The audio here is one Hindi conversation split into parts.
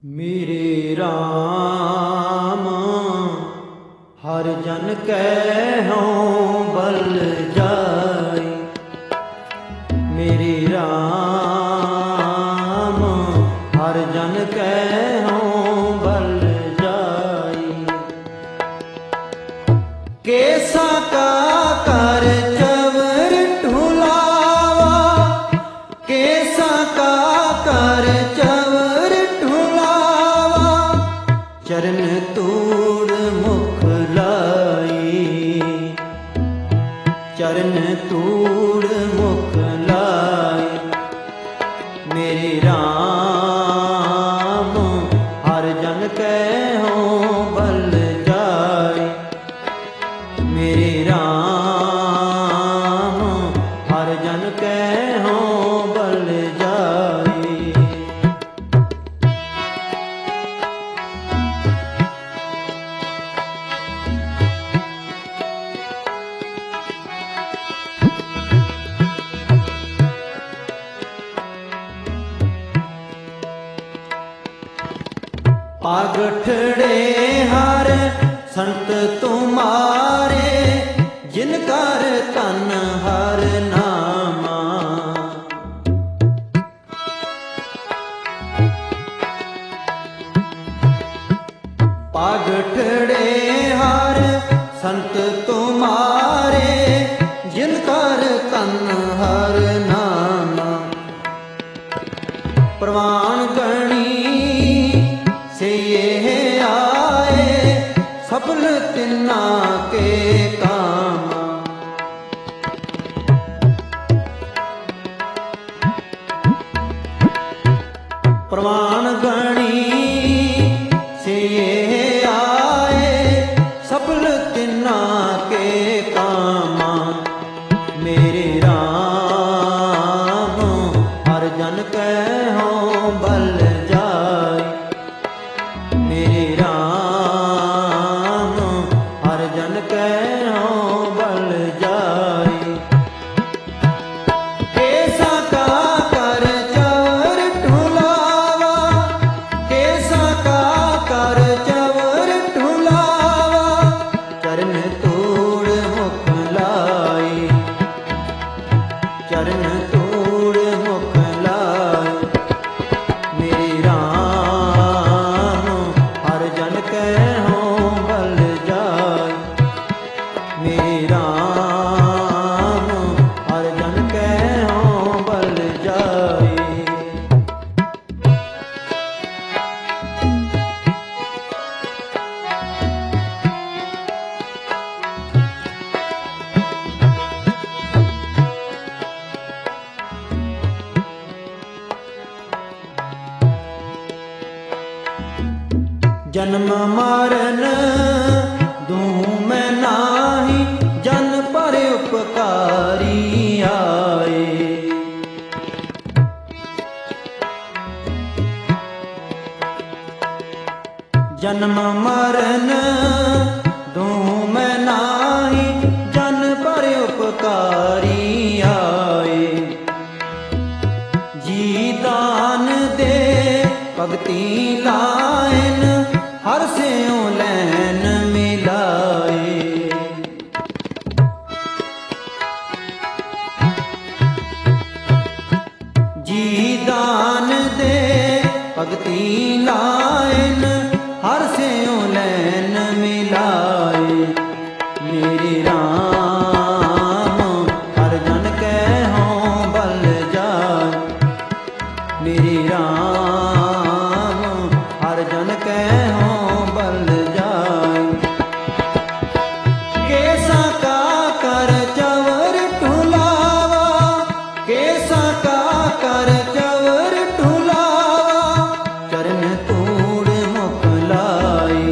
मेरे राम हर जन कहूँ बल जाई। मेरे राम हर जन कहूँ बल जाई। केसा का कर चवर ढुलावा, केसा का कर चवर ढुलावा, चरण तूड़ मुख लाई, चरण तूड़ मुख लाई। मेरे राम हर जन कहूँ बल जाई। मेरे राम हर जन कहूँ बल जाई। पागठड़े हर संत तुम्हारे, जिनकर तन हर नामा। पागठड़े हर संत तुम्हारे, जिनकर तन हर नामा। प्रवान गणी से ये आए, सफल तिन्ना के काम। प्रवान गणी से ये आए, सफल तिन्ना के काम। मेरे राम हर जन कहूँ बल जाई। मेरे राम हर जन कहूँ बल जाई। केसा का कर चवर ढुलावा, केसा का कर चवर ढुलावा, चरण तूड़ मुख लाई, चरण तूड़ मुख लाई। मेरे राम हर जन कहूँ बल जाई। मेरे राम हर जन कहूँ बल जाई। जन्म मरण दूँ मैं नाही, जन पर उपकारी आए। जन्म मरण दूँ मैं नाही, जन पर उपकारी आए। जी दान दे भगति लाइन, हर स्यों लैन मिलाए। जी दान दे भगति लाइन, हर स्यों लैन मिलाए। मेरे राम हर जन कहूँ बल जाई। मेरे राम हर जन कहूँ बल जाई। केसा का कर चवर ढुलावा, केसा का कर चवर ढुलावा, चरण तूड़ मुख लाई,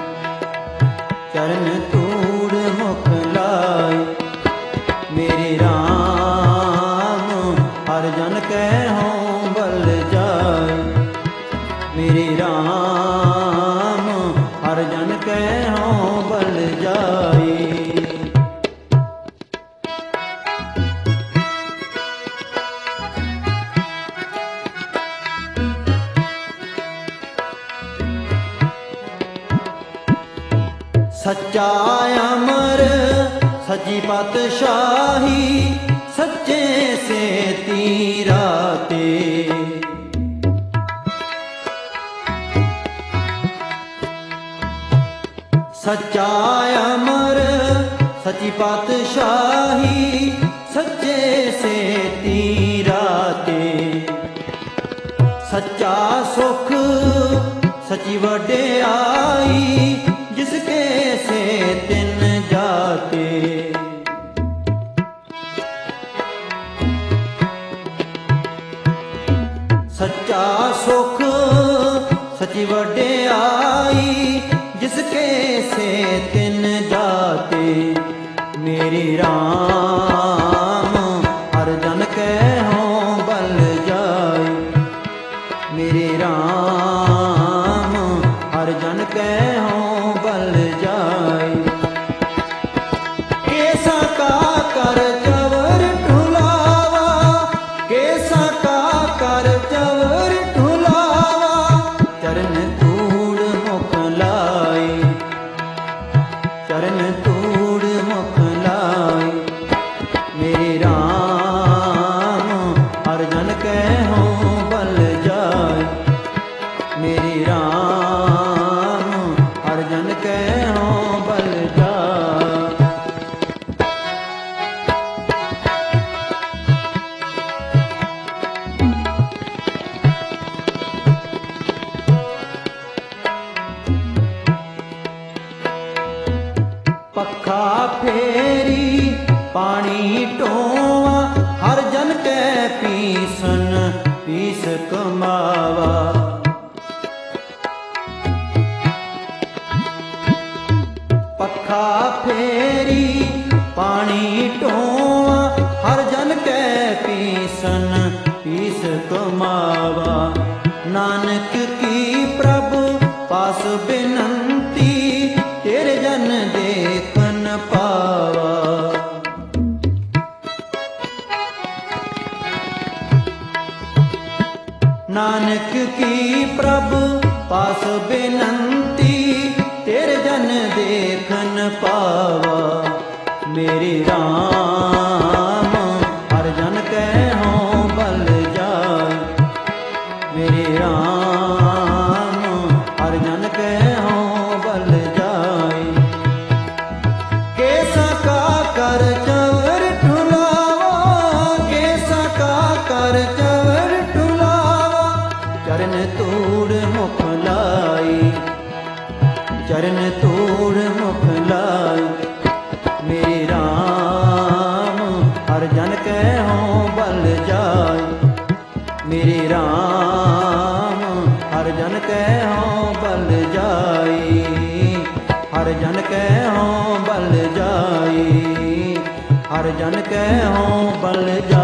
चरण तूड़ मुख लाई। मेरे राम हर जन कहूँ बल जाई। मेरे राम हर जन कहूँ बल जाई। सच्चा अमर सची पातशाही सच्चे से तीराते। सच्चा अमर सची पातशाही सच्चे से तीराते। सच्चा सुख सची वड्याई जिसके से तिन जाते। सच्चा सुख सची वड्याई जिसके से तिन जाते। मेरे राम हर जन के हों बल जाए। मेरे राम हर जन के हों बल जाए। कैसा का कर चवर ढुलावा, कैसा का कर चवर ढुलावा, चरण धूड़ मुख लाई, चरण धूड़ मुख लाई। मेरे राम हर जन के हों बल जाए। मेरे राम हर जन के हों बल जाए। पखा फेरी पानी टोवा हर जन के पीसन पीस कमावा। पखा फेरी पानी टोवा हर जन के पीसन पीस कमावा। नानक की प्रभु पास बिनंती तेरे जन देखन पावा। नानक की प्रभु पास बिनंती तेरे जन देखन पावा। मेरे राम हर जन के हों बल जाए। मेरे राम हर जन के हों बल जाए। कैसा का कर चवर ढुलावा, कैसा का कर चवर ढुलावा, चरण तोड़ मुख लाई, चरण तोड़ मुख लाई। मेरे राम हर जन के हों बल जाए। मेरे राम हर जन के हों बल जाए। हर जन के हों बल जाए। हर जन के हों बल जाए।